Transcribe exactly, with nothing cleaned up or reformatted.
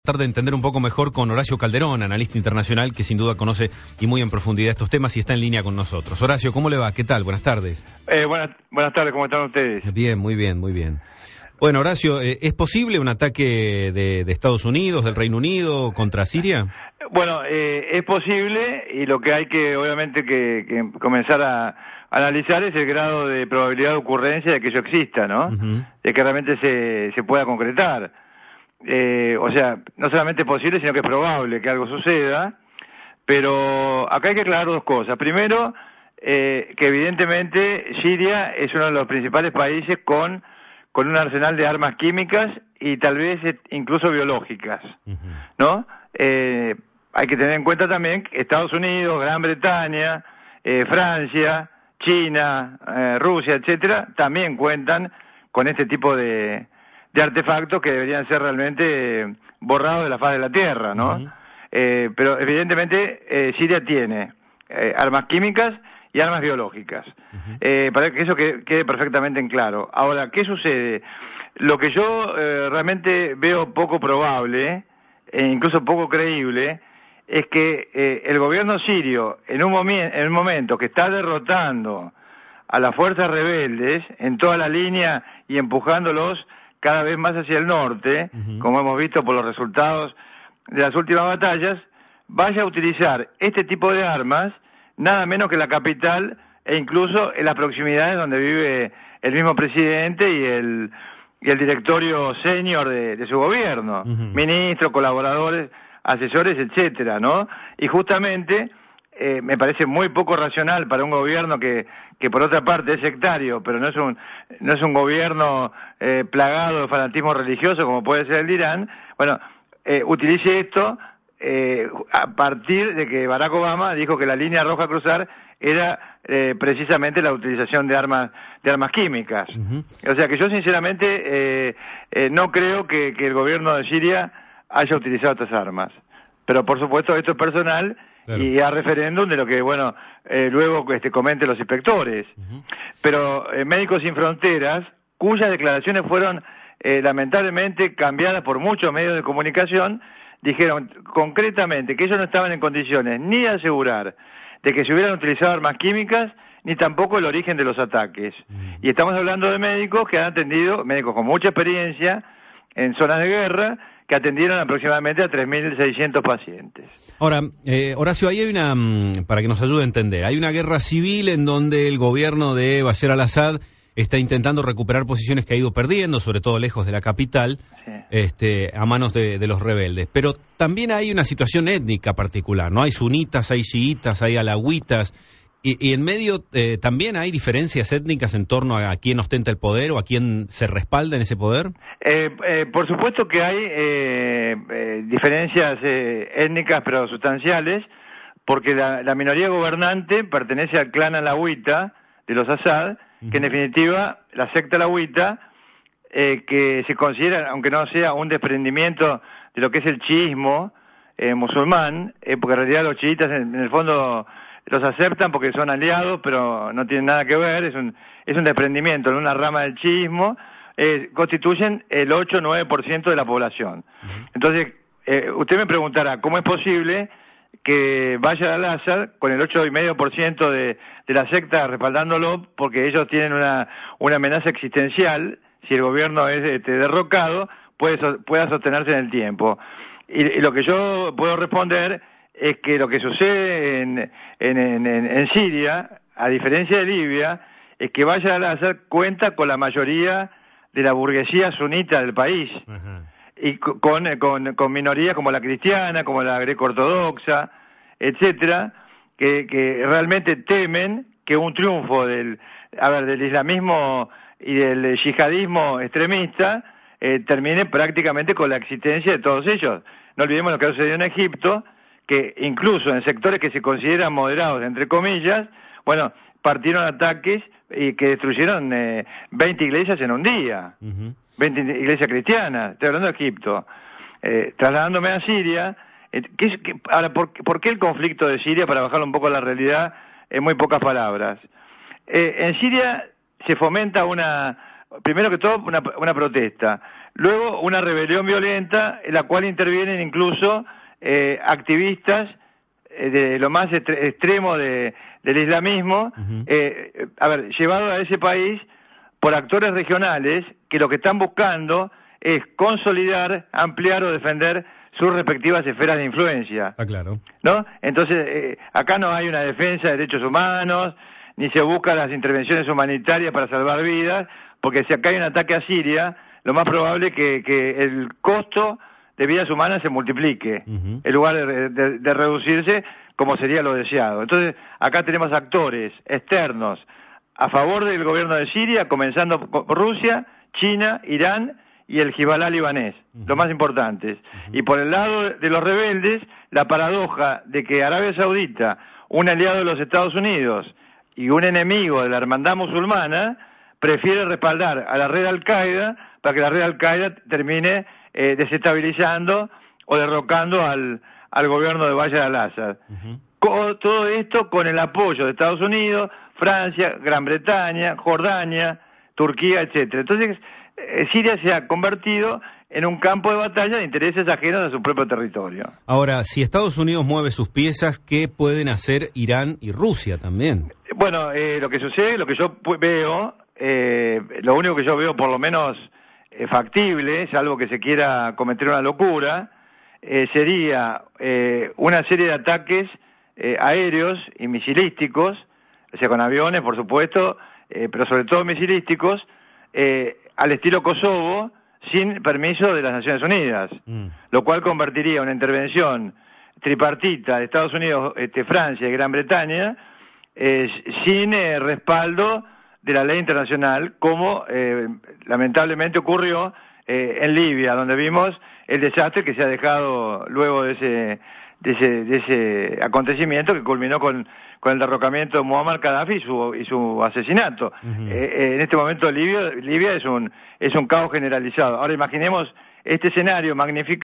Tratar de entender un poco mejor con Horacio Calderón, analista internacional que sin duda conoce y muy en profundidad estos temas y está en línea con nosotros. Horacio, ¿cómo le va? ¿Qué tal? Buenas tardes. Eh, buenas, buenas tardes, ¿cómo están ustedes? Bien, muy bien, muy bien. Bueno, Horacio, eh, ¿es posible un ataque de, de Estados Unidos, del Reino Unido contra Siria? Bueno, eh, es posible y lo que hay que obviamente que, que comenzar a analizar es el grado de probabilidad de ocurrencia de que eso exista, ¿no? Uh-huh. De que realmente se, se pueda concretar. Eh, o sea, no solamente es posible, sino que es probable que algo suceda, pero acá hay que aclarar dos cosas. Primero, eh, que evidentemente Siria es uno de los principales países con, con un arsenal de armas químicas y tal vez incluso biológicas, uh-huh. ¿no? Eh, hay que tener en cuenta también que Estados Unidos, Gran Bretaña, eh, Francia, China, eh, Rusia, etcétera, también cuentan con este tipo de de artefactos que deberían ser realmente eh, borrados de la faz de la tierra, ¿no? Uh-huh. Eh, pero evidentemente eh, Siria tiene eh, armas químicas y armas biológicas. Uh-huh. Eh, para que eso quede, quede perfectamente en claro. Ahora, ¿qué sucede? Lo que yo eh, realmente veo poco probable, e incluso poco creíble, es que eh, el gobierno sirio, en un, momi- en un momento que está derrotando a las fuerzas rebeldes en toda la línea y empujándolos cada vez más hacia el norte, uh-huh. como hemos visto por los resultados de las últimas batallas, vaya a utilizar este tipo de armas, nada menos que la capital e incluso en las proximidades donde vive el mismo presidente y el, y el directorio senior de, de su gobierno, uh-huh. ministros, colaboradores, asesores, etcétera, ¿no? Y justamente eh, me parece muy poco racional para un gobierno que que por otra parte es sectario, pero no es un no es un gobierno eh, plagado de fanatismo religioso como puede ser el de Irán, bueno, eh, utilice esto eh, a partir de que Barack Obama dijo que la línea roja a cruzar era eh, precisamente la utilización de armas de armas químicas. Uh-huh. O sea que yo sinceramente eh, eh, no creo que, que el gobierno de Siria haya utilizado estas armas, pero por supuesto esto es personal. Claro. Y a referéndum de lo que, bueno, eh, luego este, comenten los inspectores. Uh-huh. Pero eh, Médicos Sin Fronteras, cuyas declaraciones fueron eh, lamentablemente cambiadas por muchos medios de comunicación, dijeron concretamente que ellos no estaban en condiciones ni de asegurar de que se hubieran utilizado armas químicas, ni tampoco el origen de los ataques. Uh-huh. Y estamos hablando de médicos que han atendido, médicos con mucha experiencia en zonas de guerra, que atendieron aproximadamente a tres mil seiscientos pacientes. Ahora, eh, Horacio, ahí hay una, para que nos ayude a entender, hay una guerra civil en donde el gobierno de Bashar al-Assad está intentando recuperar posiciones que ha ido perdiendo, sobre todo lejos de la capital, sí. este, a manos de, de los rebeldes. Pero también hay una situación étnica particular, ¿no? Hay sunitas, hay chiitas, hay alawitas. Y, y en medio eh, también hay diferencias étnicas en torno a quién ostenta el poder o a quién se respalda en ese poder. Eh, eh, por supuesto que hay eh, eh, diferencias eh, étnicas pero sustanciales, porque la, la minoría gobernante pertenece al clan alawita de los Assad, uh-huh. que en definitiva la secta alawita, eh, que se considera, aunque no sea un desprendimiento de lo que es el chiismo eh, musulmán, eh, porque en realidad los chiitas en, en el fondo los aceptan porque son aliados, pero no tienen nada que ver, es un es un desprendimiento en una rama del chiismo, eh, constituyen el ocho o nueve por ciento de la población. Uh-huh. Entonces, eh, usted me preguntará, ¿cómo es posible que Bashar al-Assad, con el ocho coma cinco por ciento de, de la secta respaldándolo, porque ellos tienen una, una amenaza existencial, si el gobierno es este, derrocado, puede, pueda sostenerse en el tiempo? Y, y lo que yo puedo responder es que lo que sucede en, en, en, en Siria, a diferencia de Libia, es que Bashar al-Assad cuenta con la mayoría de la burguesía sunita del país, uh-huh. y con, con, con minorías como la cristiana, como la greco-ortodoxa, etcétera, que, que realmente temen que un triunfo del, a ver, del islamismo y del yihadismo extremista eh, termine prácticamente con la existencia de todos ellos. No olvidemos lo que ha sucedido en Egipto, que incluso en sectores que se consideran moderados, entre comillas, bueno, partieron ataques y que destruyeron eh, veinte iglesias en un día, uh-huh. veinte iglesias cristianas, estoy hablando de Egipto. Eh, trasladándome a Siria, eh, ¿qué es, qué, ahora, ¿por, ¿por qué el conflicto de Siria, para bajar un poco la realidad, en muy pocas palabras? Eh, en Siria se fomenta una, primero que todo, una, una protesta. luego una rebelión violenta en la cual intervienen incluso eh, activistas eh, de lo más extremo de, del islamismo, uh-huh. eh, a ver, llevado a ese país por actores regionales que lo que están buscando es consolidar, ampliar o defender sus respectivas esferas de influencia. Ah, claro. ¿No? Entonces, eh, acá no hay una defensa de derechos humanos, ni se buscan las intervenciones humanitarias para salvar vidas, porque si acá hay un ataque a Siria, lo más probable es que, que el costo de vidas humanas se multiplique, uh-huh. en lugar de, de, de reducirse, como sería lo deseado. Entonces, acá tenemos actores externos a favor del gobierno de Siria, comenzando por Rusia, China, Irán y el Hezbollah libanés, uh-huh. los más importantes. Uh-huh. Y por el lado de los rebeldes, la paradoja de que Arabia Saudita, un aliado de los Estados Unidos y un enemigo de la hermandad musulmana, prefiere respaldar a la red Al-Qaeda para que la red Al-Qaeda termine eh, desestabilizando o derrocando al, al gobierno de Bashar al-Assad. Uh-huh. Con, todo esto con el apoyo de Estados Unidos, Francia, Gran Bretaña, Jordania, Turquía, etcétera. Entonces, eh, Siria se ha convertido en un campo de batalla de intereses ajenos a su propio territorio. Ahora, si Estados Unidos mueve sus piezas, ¿qué pueden hacer Irán y Rusia también? Bueno, eh, lo que sucede, lo que yo veo, eh, lo único que yo veo por lo menos eh, factible, salvo que se quiera cometer una locura, eh, sería eh, una serie de ataques eh, aéreos y misilísticos, o sea, con aviones, por supuesto, eh, pero sobre todo misilísticos, eh, al estilo Kosovo, sin permiso de las Naciones Unidas, mm. lo cual convertiría una intervención tripartita de Estados Unidos, este, Francia y Gran Bretaña, eh, sin eh, respaldo de la ley internacional, como eh, lamentablemente ocurrió eh, en Libia, donde vimos el desastre que se ha dejado luego de ese de ese, de ese acontecimiento que culminó con, con el derrocamiento de Muammar Gaddafi y su, y su asesinato. Uh-huh. Eh, en este momento Libia, Libia es un, es un caos generalizado. Ahora imaginemos este escenario magnificado